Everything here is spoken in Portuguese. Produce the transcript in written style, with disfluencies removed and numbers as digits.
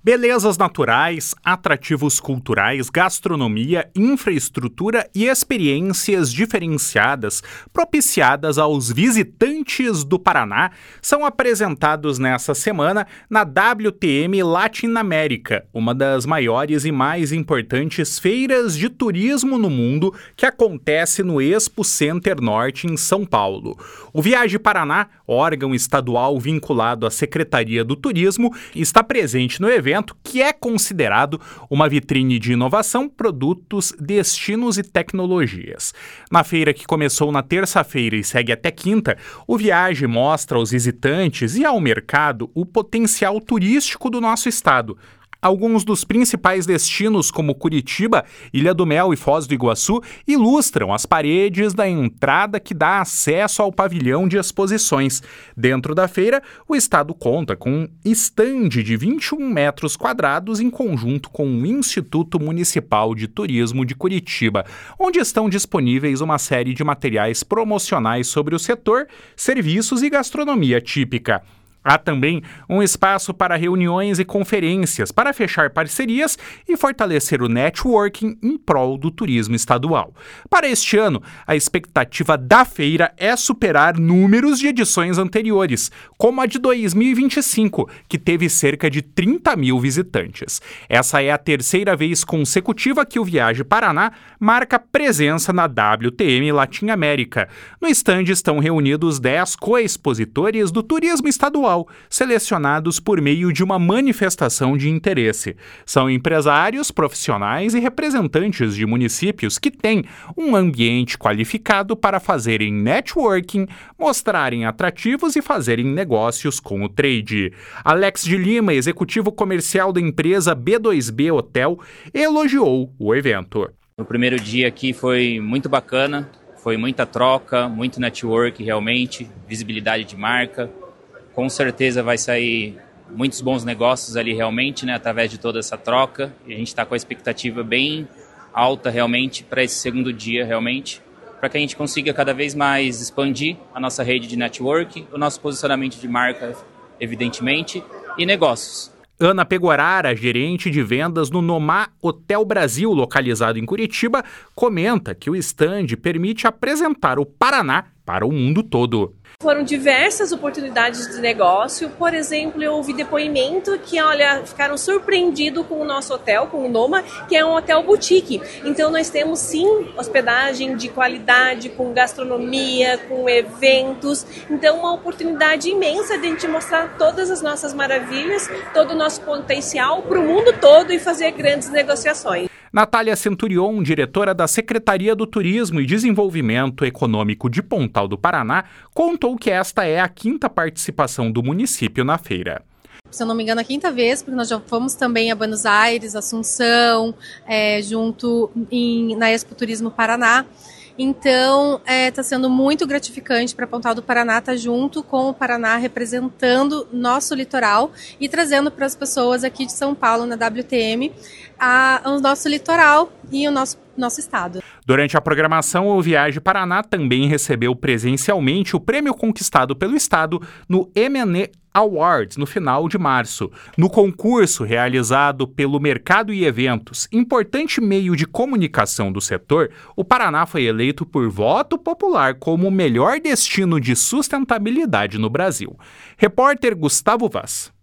Belezas naturais, atrativos culturais, gastronomia, infraestrutura e experiências diferenciadas propiciadas aos visitantes do Paraná são apresentados nessa semana na WTM Latinoamérica, uma das maiores e mais importantes feiras de turismo no mundo que acontece no Expo Center Norte em São Paulo. O Viaje Paraná, órgão estadual vinculado à Secretaria do Turismo, está presente no evento, que é considerado uma vitrine de inovação, produtos, destinos e tecnologias. Na feira, que começou na terça-feira e segue até quinta, o Viaje mostra aos visitantes e ao mercado o potencial turístico do nosso estado. Alguns dos principais destinos, como Curitiba, Ilha do Mel e Foz do Iguaçu, ilustram as paredes da entrada que dá acesso ao pavilhão de exposições. Dentro da feira, o estado conta com um estande de 21 metros quadrados em conjunto com o Instituto Municipal de Turismo de Curitiba, onde estão disponíveis uma série de materiais promocionais sobre o setor, serviços e gastronomia típica. Há também um espaço para reuniões e conferências, para fechar parcerias e fortalecer o networking em prol do turismo estadual. Para este ano, a expectativa da feira é superar números de edições anteriores, como a de 2025, que teve cerca de 30 mil visitantes. Essa é a terceira vez consecutiva que o Viaje Paraná marca presença na WTM Latinoamérica. No estande estão reunidos 10 co-expositores do turismo estadual, selecionados por meio de uma manifestação de interesse. São empresários, profissionais e representantes de municípios que têm um ambiente qualificado para fazerem networking, mostrarem atrativos e fazerem negócios com o trade. Alex de Lima, executivo comercial da empresa B2B Hotel, elogiou o evento. O primeiro dia aqui foi muito bacana, foi muita troca, muito network realmente, visibilidade de marca. Com certeza vai sair muitos bons negócios ali realmente, né, através de toda essa troca. E a gente está com a expectativa bem alta realmente para esse segundo dia realmente, para que a gente consiga cada vez mais expandir a nossa rede de network, o nosso posicionamento de marca, evidentemente, e negócios. Ana Pegorara, gerente de vendas no Nomá Hotel Brasil, localizado em Curitiba, comenta que o stand permite apresentar o Paraná para o mundo todo. Foram diversas oportunidades de negócio. Por exemplo, eu ouvi depoimento que, ficaram surpreendidos com o nosso hotel, com o Noma, que é um hotel boutique. Então, nós temos, sim, hospedagem de qualidade, com gastronomia, com eventos. Então, uma oportunidade imensa de a gente mostrar todas as nossas maravilhas, todo o nosso potencial para o mundo todo e fazer grandes negociações. Natália Centurion, diretora da Secretaria do Turismo e Desenvolvimento Econômico de Pontal do Paraná, contou que esta é a 5ª participação do município na feira. Se eu não me engano, a 5ª vez, porque nós já fomos também a Buenos Aires, Assunção, junto na Expo Turismo Paraná. Então, está sendo muito gratificante para Pontal do Paraná estar junto com o Paraná, representando nosso litoral e trazendo para as pessoas aqui de São Paulo, na WTM, o nosso litoral e o nosso estado. Durante a programação, o Viaje Paraná também recebeu presencialmente o prêmio conquistado pelo estado no M&E Awards, no final de março. No concurso realizado pelo Mercado e Eventos, importante meio de comunicação do setor, o Paraná foi eleito por voto popular como o melhor destino de sustentabilidade no Brasil. Repórter Gustavo Vaz.